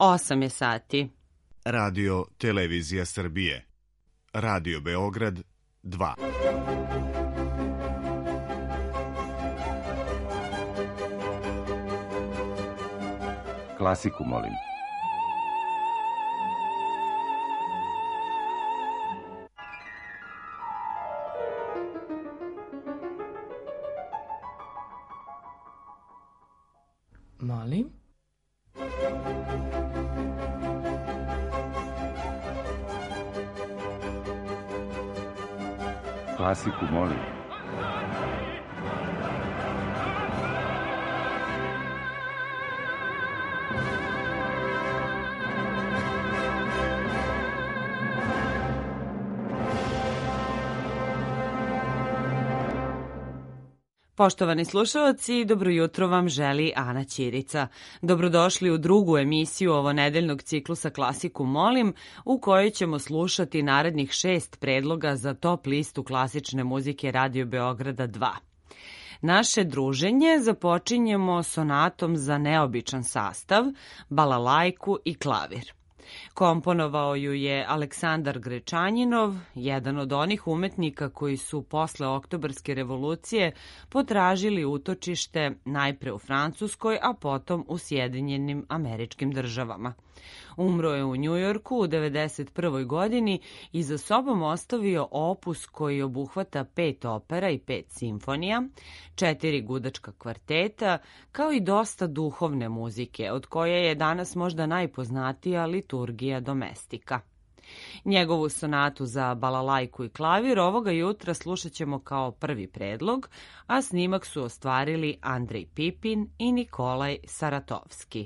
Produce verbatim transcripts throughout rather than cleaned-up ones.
osam je sati. Radio Televizija Srbije. Radio Beograd dva. Klasiku, molim. Molim? Klasiku, molim. Poštovani slušalci, dobro jutro vam želi Ana Ćirica. Dobrodošli u drugu emisiju ovonedeljnog ciklusa Klasiku molim, u kojoj ćemo slušati narednih šest predloga za top listu klasične muzike Radio Beograda dva. Naše druženje započinjemo sonatom za neobičan sastav, balalajku i klavir. Komponovao ju je Aleksandar Grečanjinov, jedan od onih umetnika koji su posle Oktobarske revolucije potražili utočište najpre u Francuskoj, a potom u Sjedinjenim Američkim Državama. Umro je u Njujorku u devedeset prvoj godini i za sobom ostavio opus koji obuhvata pet opera i pet simfonija, četiri gudačka kvarteta, kao i dosta duhovne muzike, od koje je danas možda najpoznatija Liturgija domestika. Njegovu sonatu za balalajku i klavir ovoga jutra slušat ćemo kao prvi predlog, a snimak su ostvarili Andrej Pipin i Nikolaj Saratovski.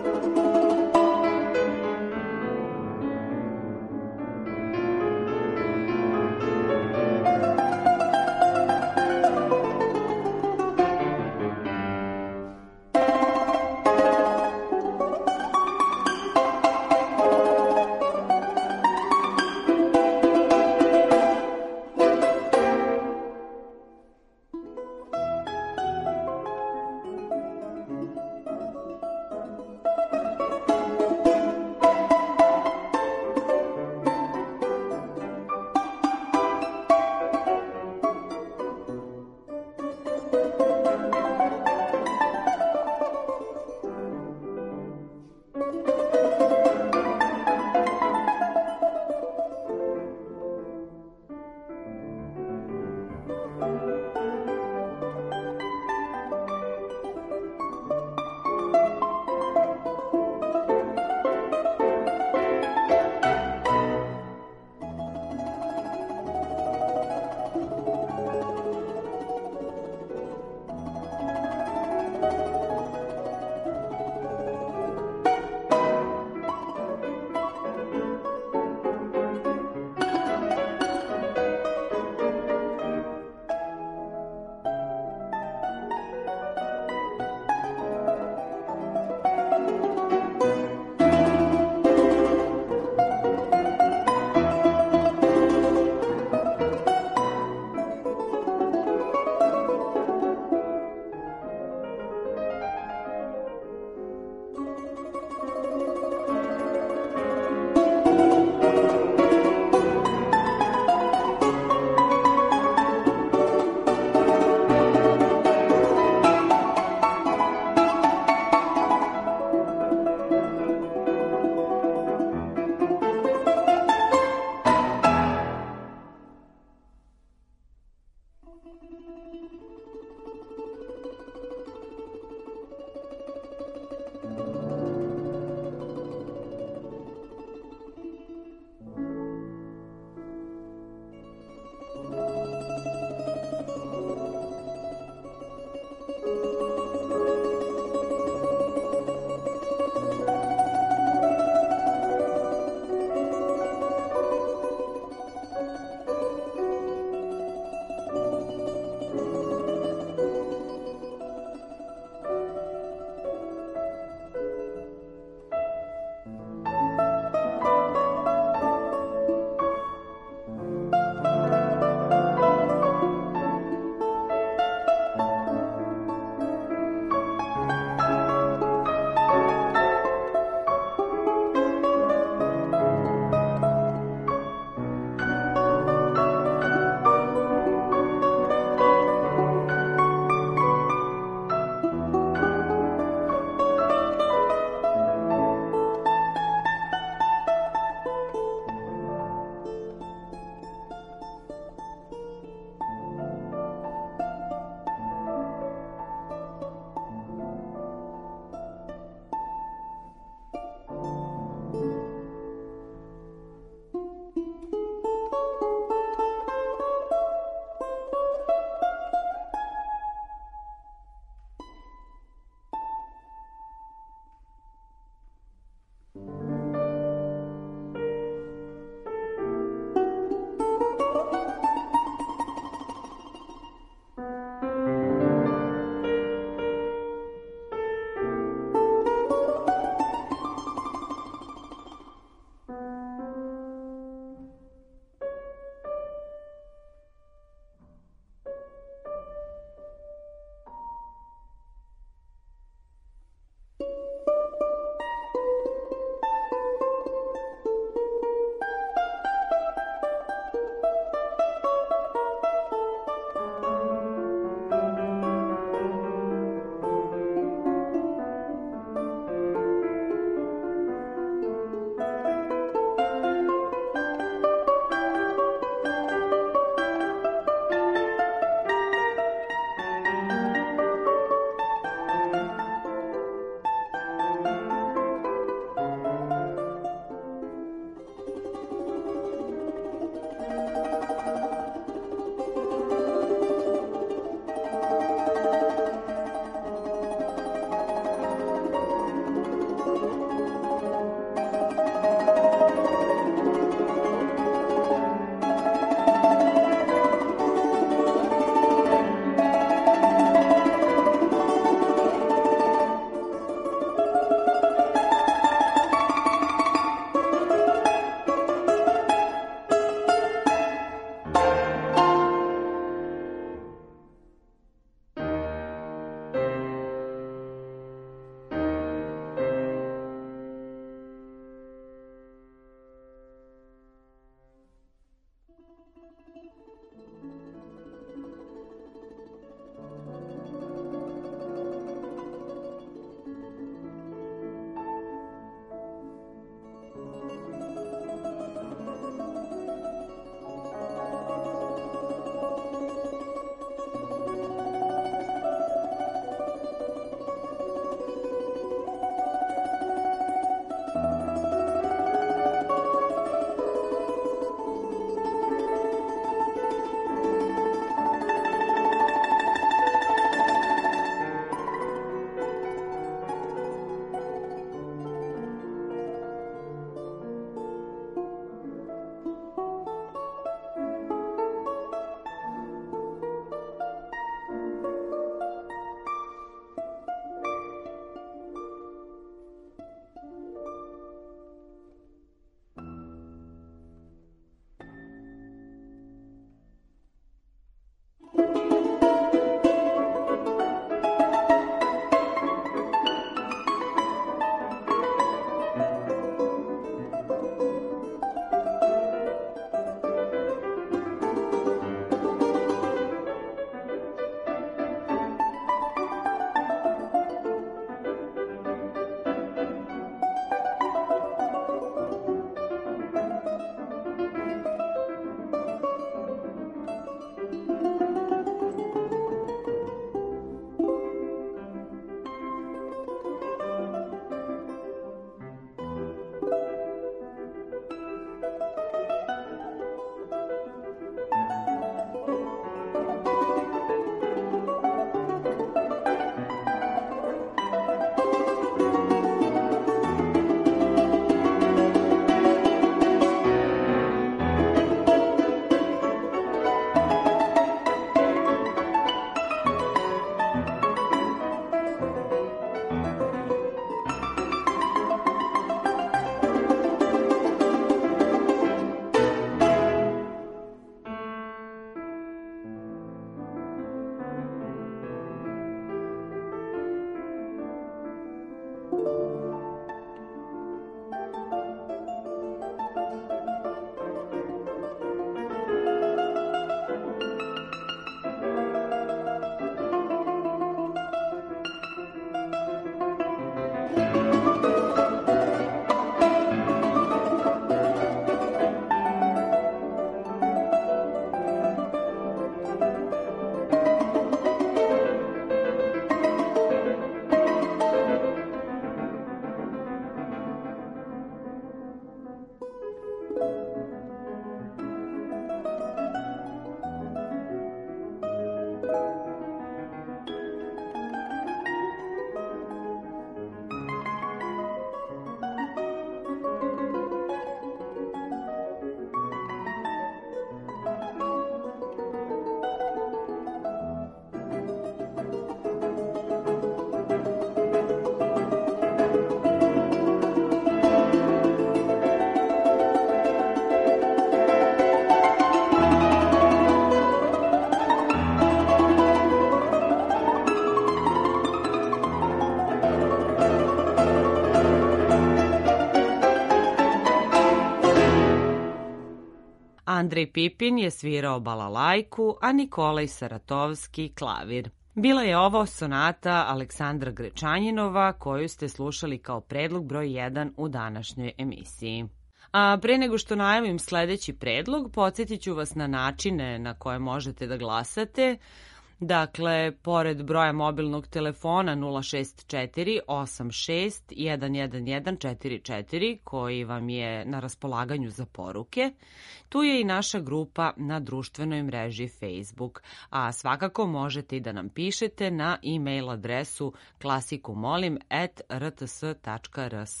Andrej Pipin je svirao balalajku, a Nikolaj Saratovski klavir. Bila je ovo sonata Aleksandra Grečanjinova koju ste slušali kao predlog broj jedan u današnjoj emisiji. A pre nego što najavim sledeći predlog, podsjetit ću vas na načine na koje možete da glasate. Dakle, pored broja mobilnog telefona nula šest četiri osam šest jedan jedan jedan četiri četiri koji vam je na raspolaganju za poruke, tu je i naša grupa na društvenoj mreži Facebook, a svakako možete i da nam pišete na e-mail adresu klasikumolim at r t s tačka r s.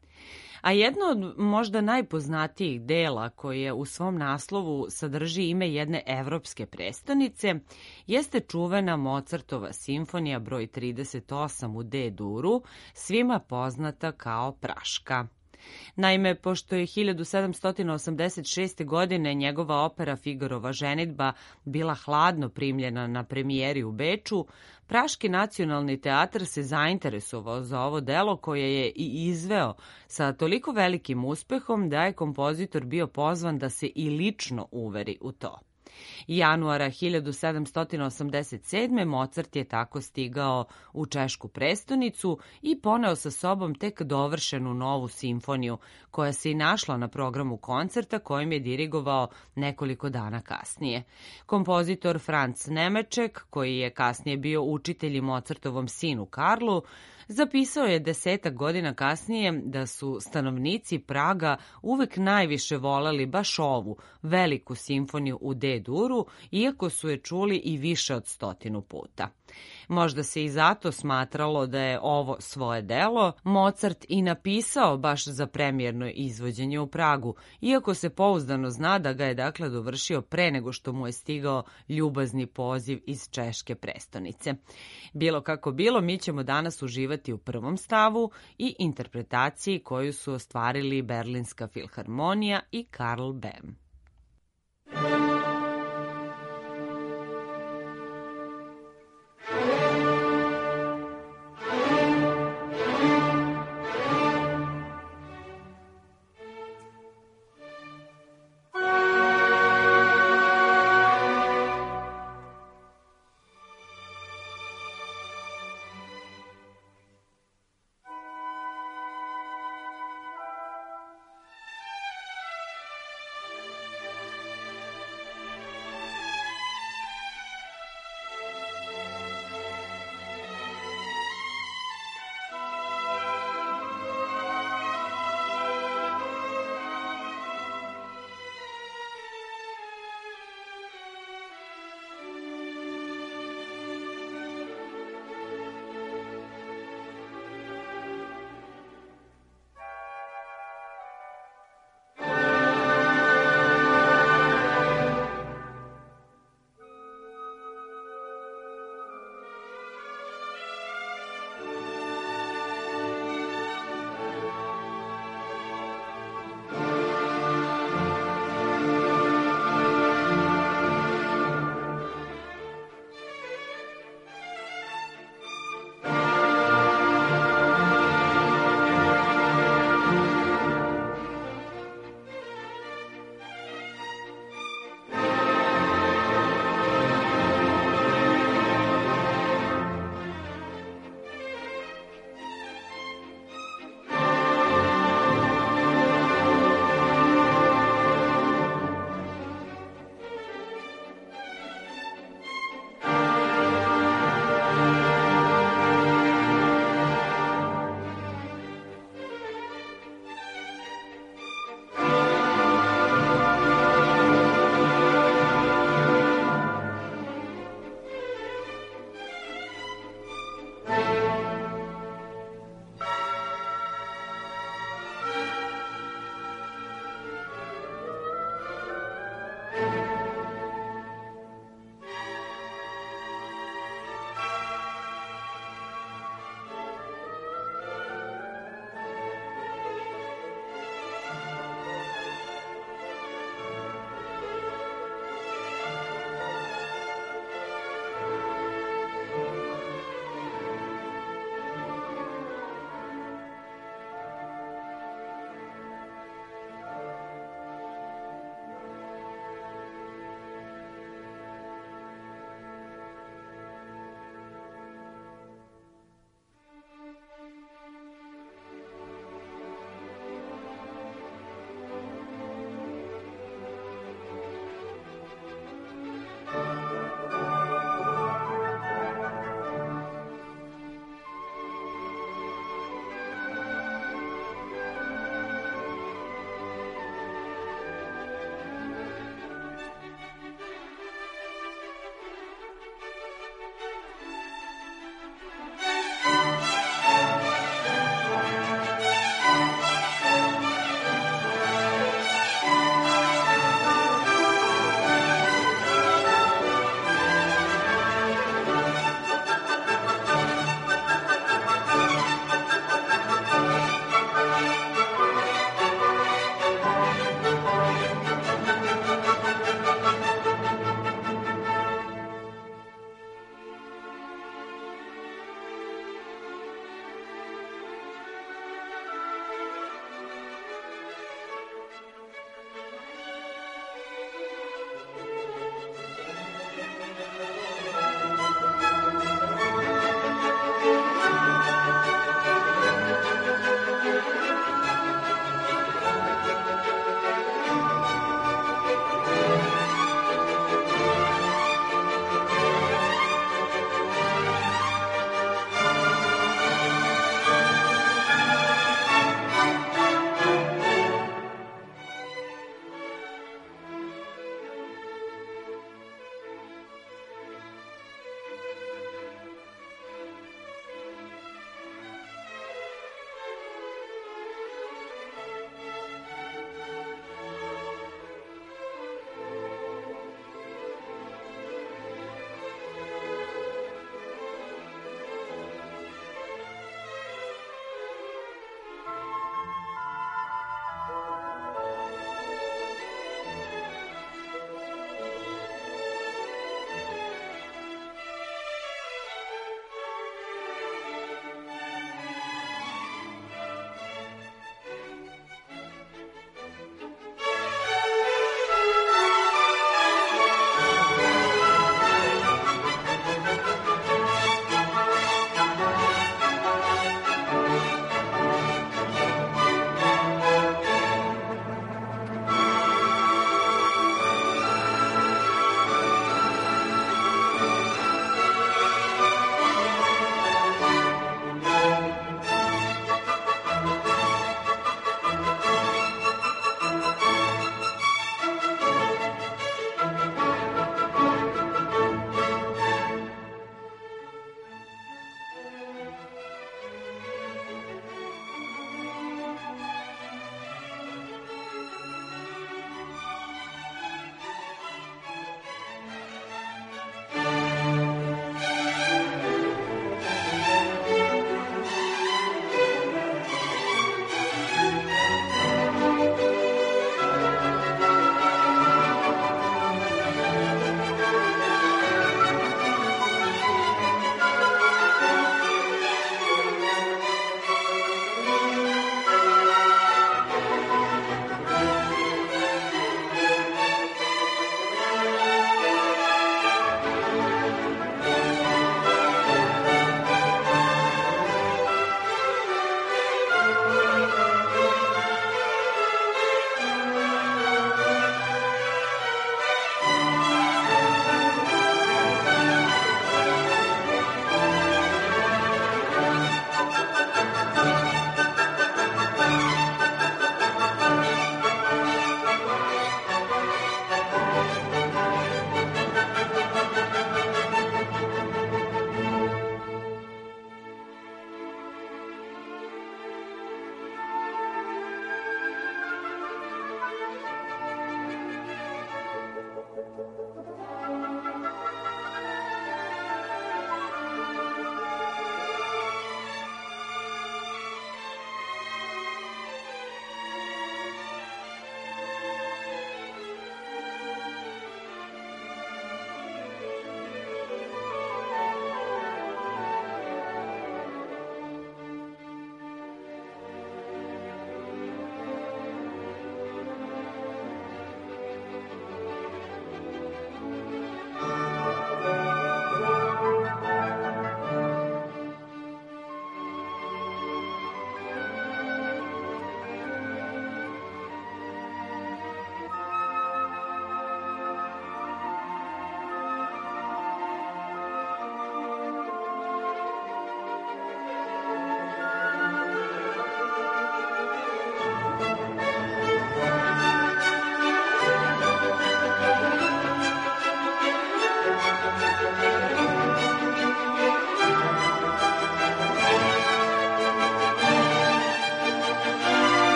A jedno od možda najpoznatijih dela koje u svom naslovu sadrži ime jedne evropske prestonice jeste čuvena Mozartova simfonija broj trideset osam u D-duru, svima poznata kao Praška. Naime, pošto je hiljadu sedamsto osamdeset šeste. godine njegova opera Figorova ženidba bila hladno primljena na premijeri u Beču, Praški nacionalni teatar se zainteresovao za ovo delo koje je i izveo sa toliko velikim uspehom da je kompozitor bio pozvan da se i lično uveri u to. Januara hiljadu sedamsto osamdeset sedme. Mozart je tako stigao u češku prestonicu i poneo sa sobom tek dovršenu novu simfoniju, koja se i našla na programu koncerta kojim je dirigovao nekoliko dana kasnije. Kompozitor Franz Nemeček, koji je kasnije bio učitelj i Mozartovom sinu Karlu, zapisao je desetak godina kasnije da su stanovnici Praga uvek najviše voleli baš ovu veliku simfoniju u D-duru, iako su je čuli i više od stotinu puta. Možda se i zato smatralo da je ovo svoje delo Mozart i napisao baš za premijerno izvođenje u Pragu, iako se pouzdano zna da ga je dakle dovršio pre nego što mu je stigao ljubazni poziv iz češke prestonice. Bilo kako bilo, mi ćemo danas uživati u prvom stavu i interpretaciji koju su ostvarili Berlinska filharmonija i Karl Böhm.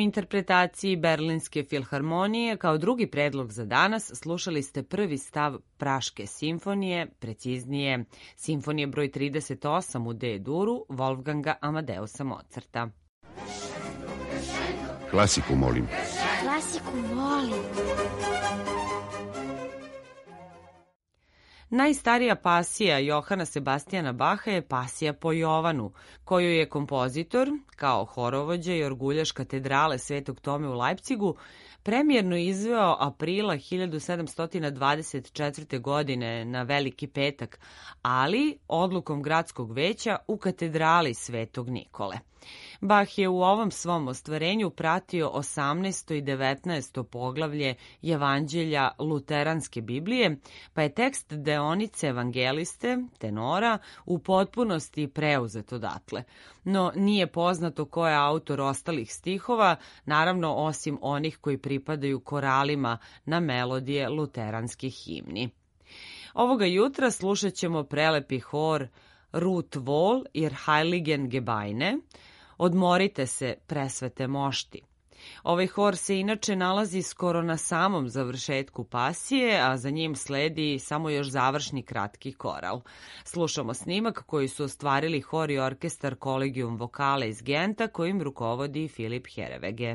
interpretaciji Berlinske filharmonije kao drugi predlog za danas slušali ste prvi stav Praške simfonije, preciznije simfonije broj trideset osam u D-duru Wolfganga Amadeusa Mozarta. Klasiku molim. Klasiku volim. Najstarija pasija Johana Sebastijana Baha je pasija po Jovanu, koju je kompozitor, kao horovođa i orguljaš katedrale Svetog Tome u Lajpcigu, premijerno izveo aprila hiljadu sedamsto dvadeset četvrte. godine na Veliki petak, ali odlukom gradskog veća u katedrali Svetog Nikole. Bach je u ovom svom ostvarenju pratio osamnaesto i devetnaesto poglavlje Jevanđelja Luteranske Biblije, pa je tekst deonice evangeliste, tenora, u potpunosti preuzet odatle. No nije poznato ko je autor ostalih stihova, naravno osim onih koji pripadaju koralima na melodije luteranskih himni. Ovoga jutra slušat ćemo prelepi hor Ruht Wohl ihr Heiligen Gebeine, Odmorite se, presvete mošti. Ovaj hor se inače nalazi skoro na samom završetku pasije, a za njim sledi samo još završni kratki koral. Slušamo snimak koji su ostvarili hor i orkestar Collegium Vocale iz Genta, kojim rukovodi Filip Herevege.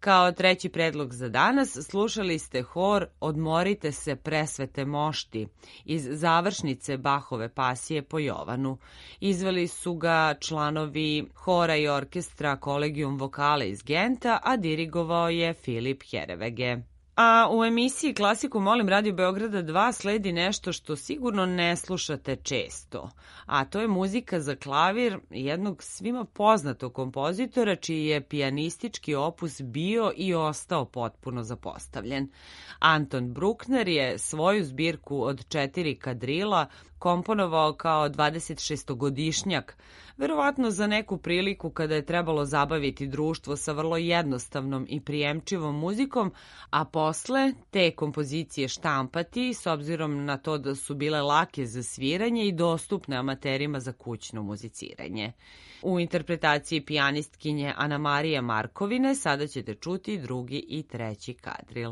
Kao treći predlog za danas slušali ste hor Odmorite se presvete mošti iz završnice Bahove pasije po Jovanu. Izveli su ga članovi hora i orkestra Collegium Vocale iz Genta, a dirigovao je Filip Herevege. A u emisiji Klasiku molim Radio Beograda dva sledi nešto što sigurno ne slušate često, a to je muzika za klavir jednog svima poznatog kompozitora čiji je pijanistički opus bio i ostao potpuno zapostavljen. Anton Bruckner je svoju zbirku od četiri kadrila komponovao kao dvadesetšestogodišnjak, verovatno za neku priliku kada je trebalo zabaviti društvo sa vrlo jednostavnom i prijemčivom muzikom, a posle te kompozicije štampati s obzirom na to da su bile lake za sviranje i dostupne amaterima za kućno muziciranje. U interpretaciji pijanistkinje Ana Marije Markovine sada ćete čuti drugi i treći kadril.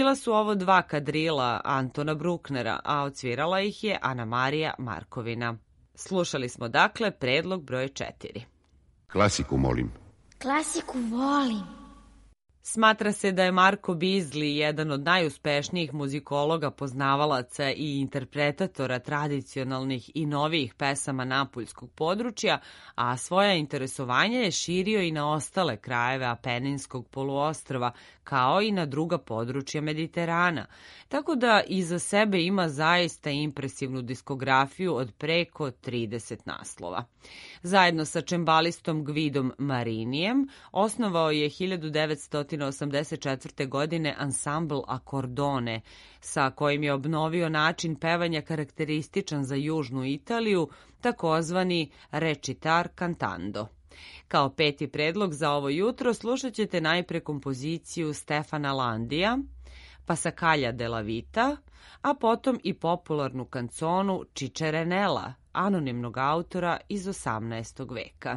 Bila su ovo dva kadrila Antona Brucknera, a odsvirala ih je Ana Marija Markovina. Slušali smo dakle predlog broj četiri. Klasiku molim. Klasiku volim. Smatra se da je Marko Bizli jedan od najuspešnijih muzikologa, poznavalaca i interpretatora tradicionalnih i novijih pesama napuljskog područja, a svoja interesovanja je širio i na ostale krajeve Apeninskog poluostrva, kao i na druga područja Mediterana, tako da iza sebe ima zaista impresivnu diskografiju od preko trideset naslova. Zajedno sa čembalistom Gvidom Marinijem osnovao je hiljadu devetsto osamdeset četvrte. godine ansambl Akordone, sa kojim je obnovio način pevanja karakterističan za južnu Italiju, takozvani recitar cantando. Kao peti predlog za ovo jutro slušat ćete najpre kompoziciju Stefana Landija, Passacaglia della Vita, a potom i popularnu kanconu Ciccerenela, anonimnog autora iz osamnaestog veka.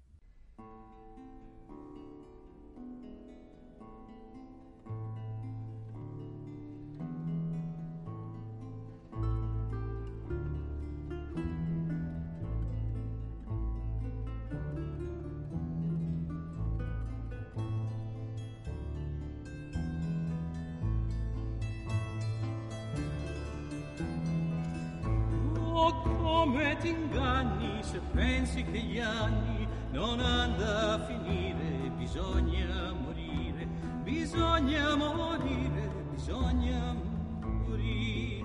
Come ti inganni se pensi che gli anni non andano a finire, bisogna morire, bisogna morire, bisogna morire.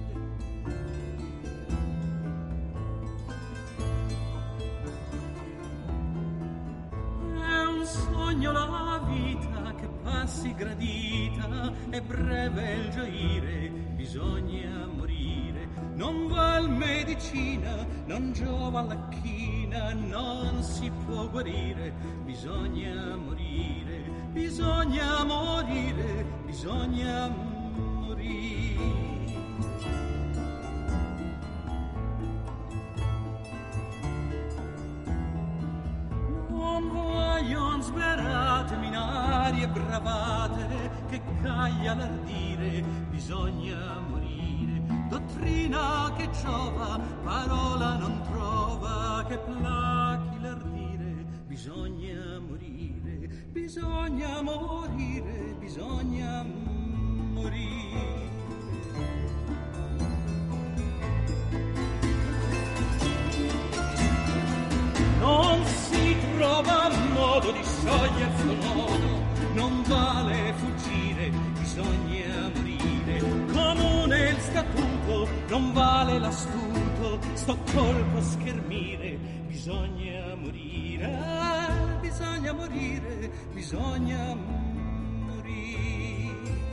È un sogno la vita che passi gradita, è breve il gioire, bisogna morire. Non val medicina, non giova la china, non si può guarire, bisogna morire, bisogna morire, bisogna morire. Non voglion sperate in arie bravate, che caglia l'ardire, bisogna morire. Dottrina che giova, parola non trova, che plachi l'ardire, bisogna morire, bisogna morire, bisogna morire. Non si trova modo di sciogliere sto nodo, non vale fuggire, bisogna morire. Comune il statuto, non vale l'astuto, sto colpo a schermire, bisogna morire, bisogna morire, bisogna morire.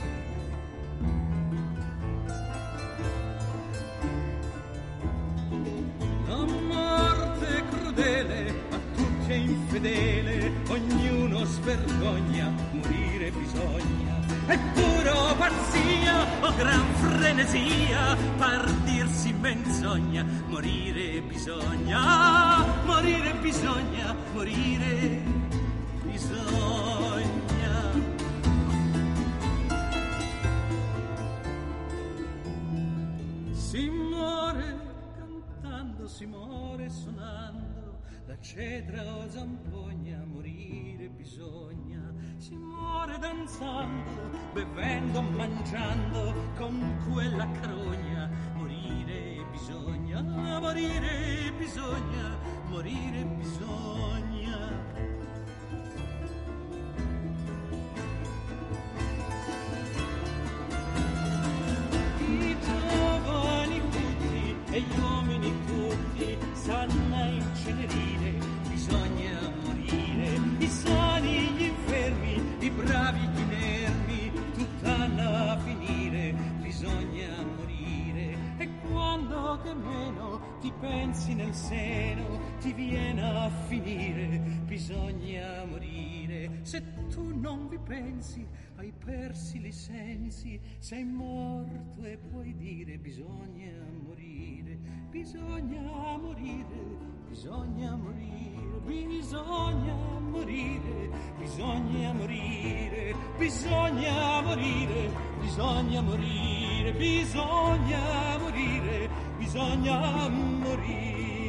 La morte crudele, a tutti è infedele, ognuno svergogna, morire bisogna. È puro pazzia o gran frenesia, par dirsi menzogna, morire bisogna, morire bisogna, morire bisogna. Si muore cantando, si muore suonando, la cetra o zampogna, morire bisogna. Si muore danzando, bevendo, mangiando, con quella carogna, morire bisogna, morire bisogna, morire bisogna. I giovani tutti e gli uomini tutti sanno incenerire, bisogna morire, i sani, gli infermi, i bravi, gli inermi, tutt'hanno a finire, bisogna morire. E quando che meno ti pensi nel seno, ti viene a finire, bisogna morire. Se tu non vi pensi, hai persi i sensi, sei morto e puoi dire, bisogna morire, bisogna morire, bisogna morire, bisogna morire. morire, bisogna morire, bisogna morire, bisogna morire, bisogna morire, bisogna morire.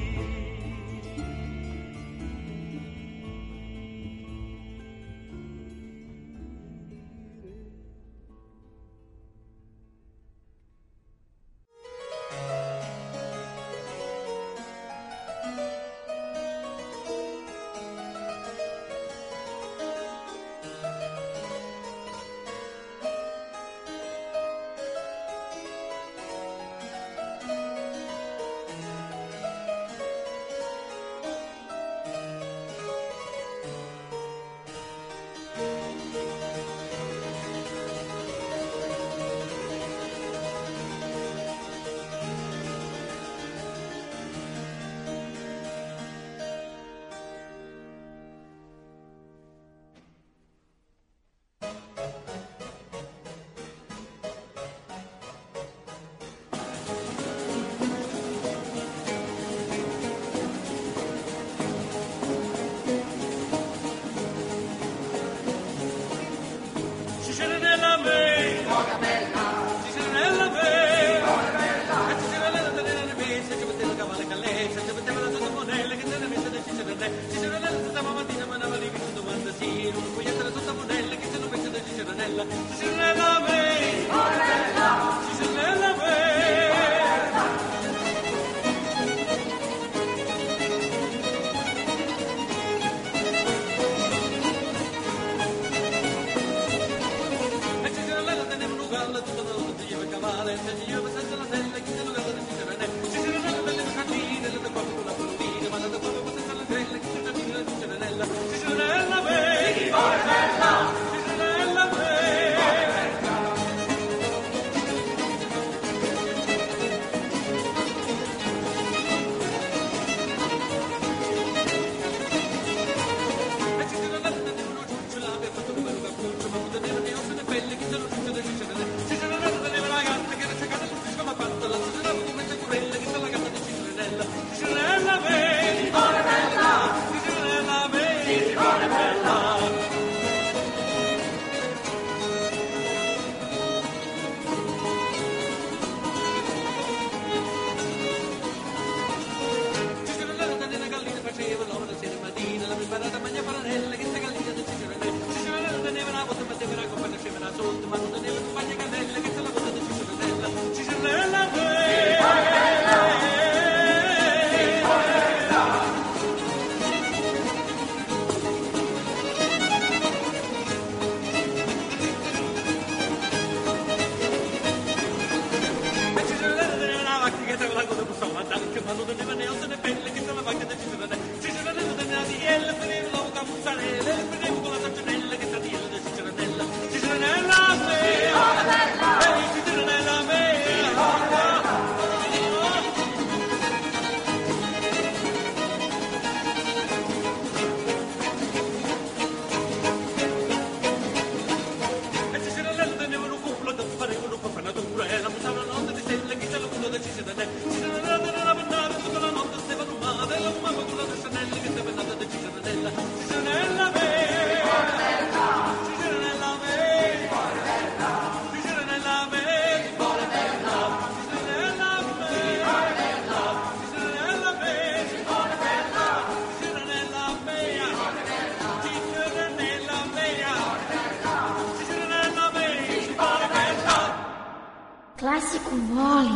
Klasiku volim.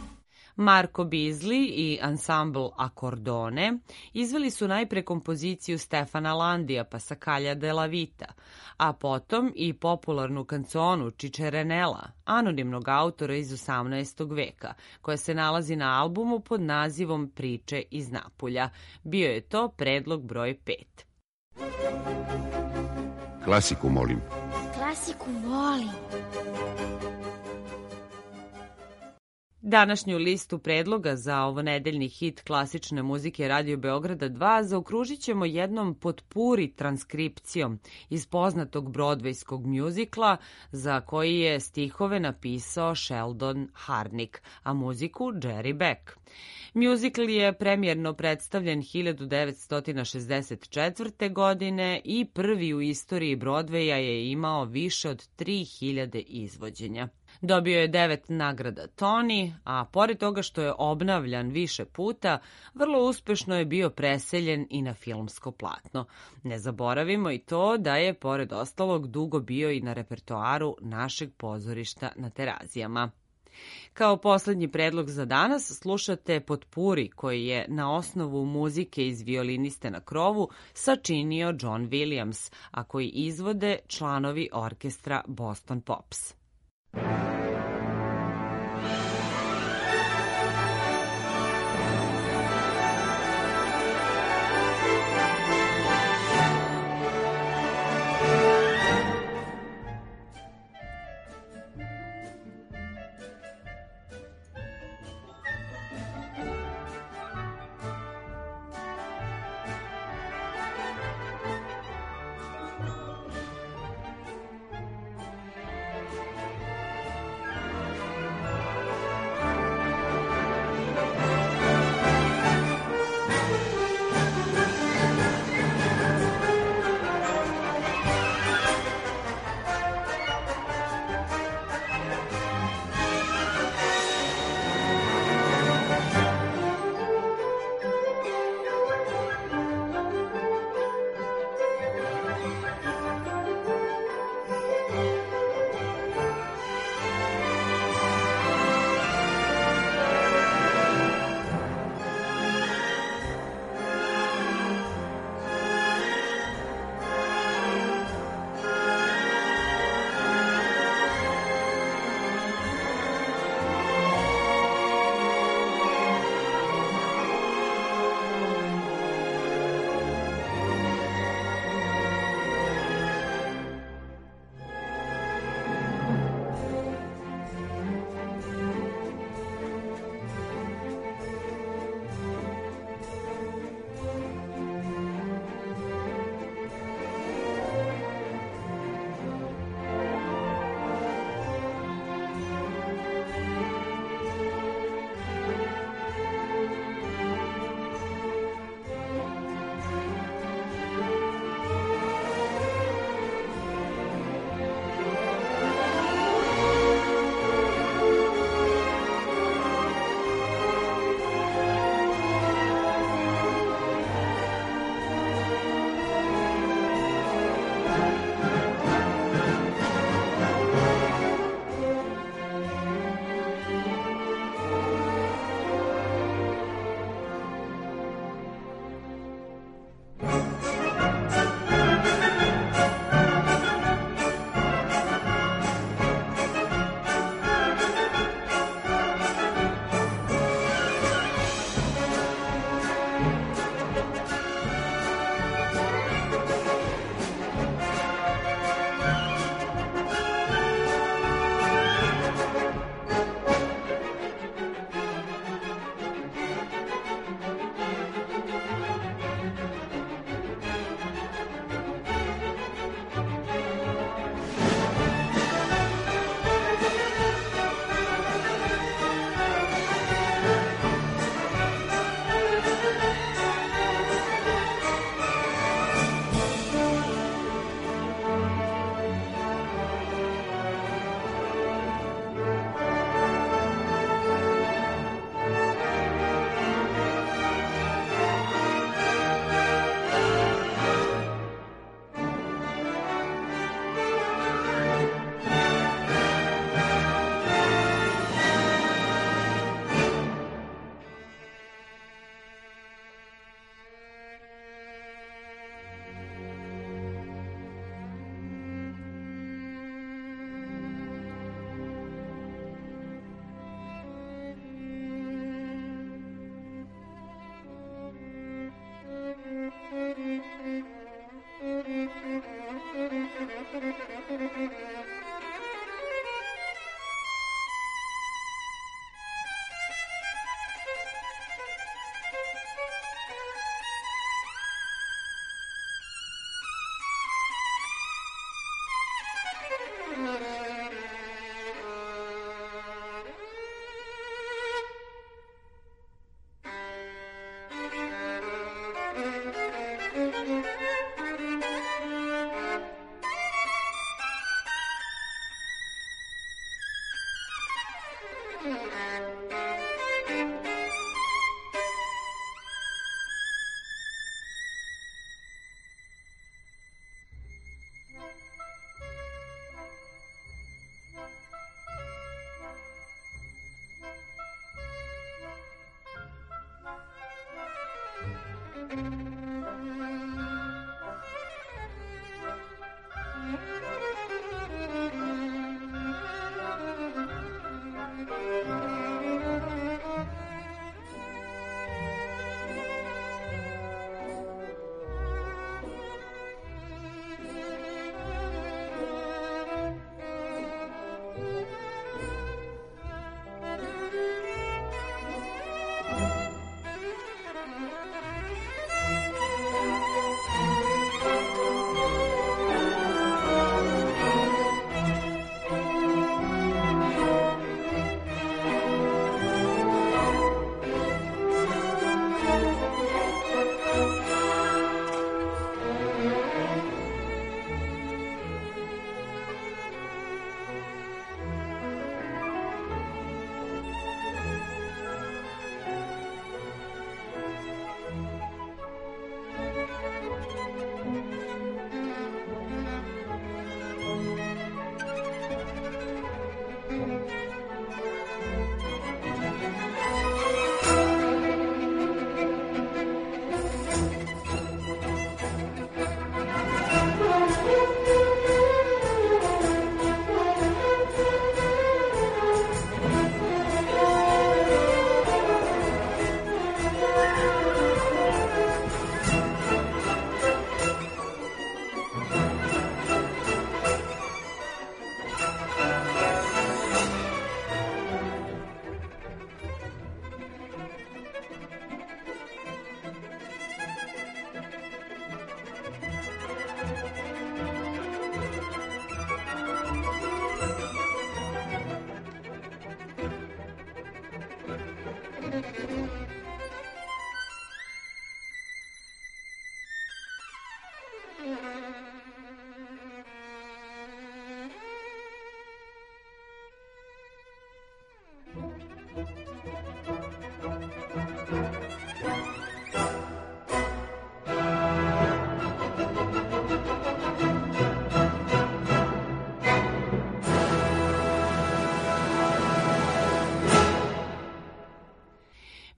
Marco Bizli i ansambl Akordone izveli su najpre kompoziciju Stefana Landija Passacaglia della Vita, a potom i popularnu kanconu Cicerenela, anonimnog autora iz osamnaestog veka, koja se nalazi na albumu pod nazivom Priče iz Napulja. Bio je to predlog broj pet. Klasiku molim. Klasiku volim. Današnju listu predloga za ovonedeljni hit klasične muzike Radio Beograda dva zaokružit ćemo jednom potpuri transkripcijom iz poznatog brodvejskog mjuzikla za koji je stihove napisao Sheldon Harnick, a muziku Jerry Beck. Mjuzikl je premijerno predstavljen hiljadu devetsto šezdeset četvrte. godine i prvi u istoriji Brodveja je imao više od tri hiljade izvođenja. Dobio je devet nagrada Tony, a pored toga što je obnavljan više puta, vrlo uspešno je bio preseljen i na filmsko platno. Ne zaboravimo i to da je, pored ostalog, dugo bio i na repertoaru našeg pozorišta na Terazijama. Kao poslednji predlog za danas slušate Potpuri koji je na osnovu muzike iz Violiniste na krovu sačinio John Williams, a koji izvode članovi orkestra Boston Pops.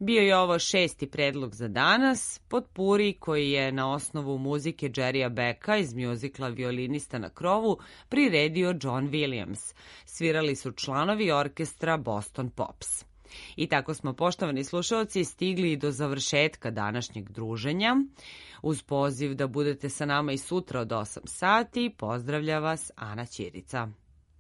Bio je ovo šesti predlog za danas, potpuri koji je na osnovu muzike Jerrya Becka iz mjuzikla Violinista na krovu priredio John Williams. Svirali su članovi orkestra Boston Pops. I tako smo, poštovani slušalci, stigli do završetka današnjeg druženja. Uz poziv da budete sa nama i sutra od osam sati, pozdravlja vas Ana Ćirica.